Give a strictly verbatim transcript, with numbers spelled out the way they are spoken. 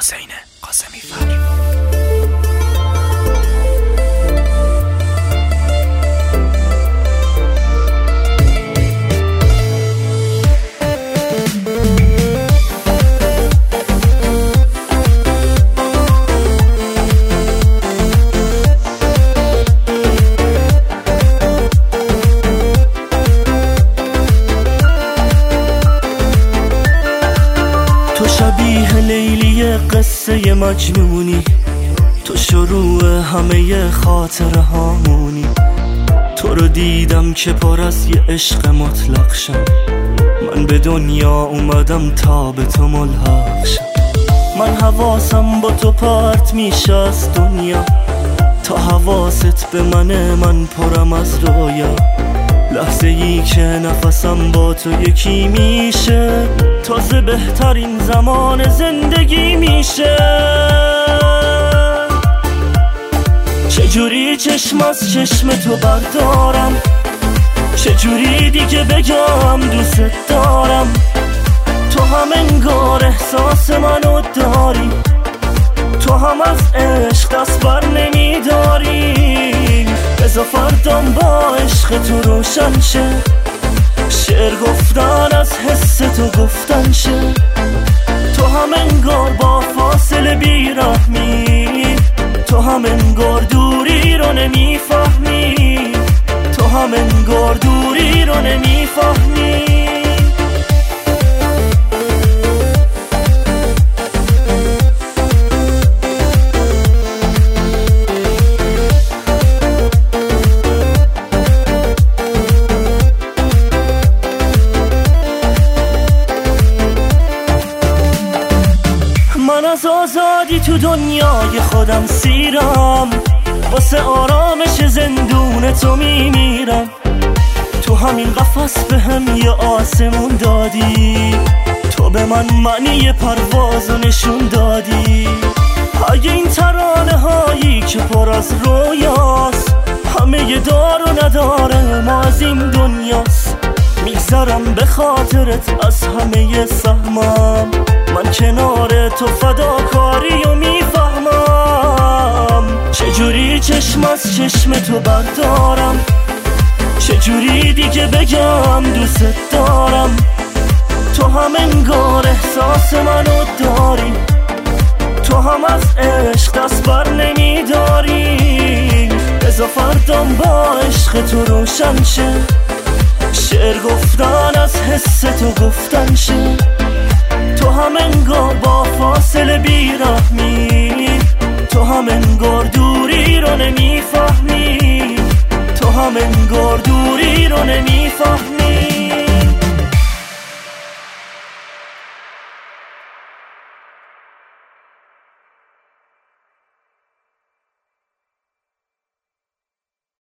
حسین قاسمی فر. تو شبیه لیلی قصه مجنونی، تو شروع همه خاطره هامونی. تو رو دیدم که پر از یه عشق مطلق شم، من به دنیا اومدم تا به تو ملحق شم. من حواسم با تو پرت میشه از دنیا، تا حواست به منه من پرم از رویا. لحظه ای که نفسم با تو یکی میشه، تازه بهترین زمان زندگی میشه. چجوری چشم از چشم تو بردارم، چجوری دیگه بگم دوست دارم. تو هم انگار احساس منو داری، تو هم از عشق دست بر نمیداری. بذار فردام با عشق تو روشن شه، شعر گفتن از حس تو گفتن شه. تو هم انگار با فاصله بیرحمی، تو هم انگار دوری رو نمیفهمی، تو هم انگار دوری رو نمیفهمی. من از آزادی تو دنیای خودم سیرم، واسه آرامش زندون تو میمیرم. تو همین قفس به هم یه آسمون دادی، تو به من معنی پرواز و نشون دادی. اگه این ترانه هایی که پر از رویاست، همه یه دار و نداره ما از این دنیاست. میگذرم به خاطرت از همه سهمم، من کنار تو فداکاری و میفهمم. چجوری چشم از چشم تو بردارم، چجوری دیگه بگم دوست دارم. تو هم انگار احساس منو داری، تو هم از عشق دست بر نمیداری. بذار فردام با عشق تو روشن شه، شعر گفتن از حس تو گفتن شه. تو هم انگار با فاصله بیرحمی، تو هم انگار دوری رو نمیفهمی، تو هم انگار دوری رو نمیفهمی.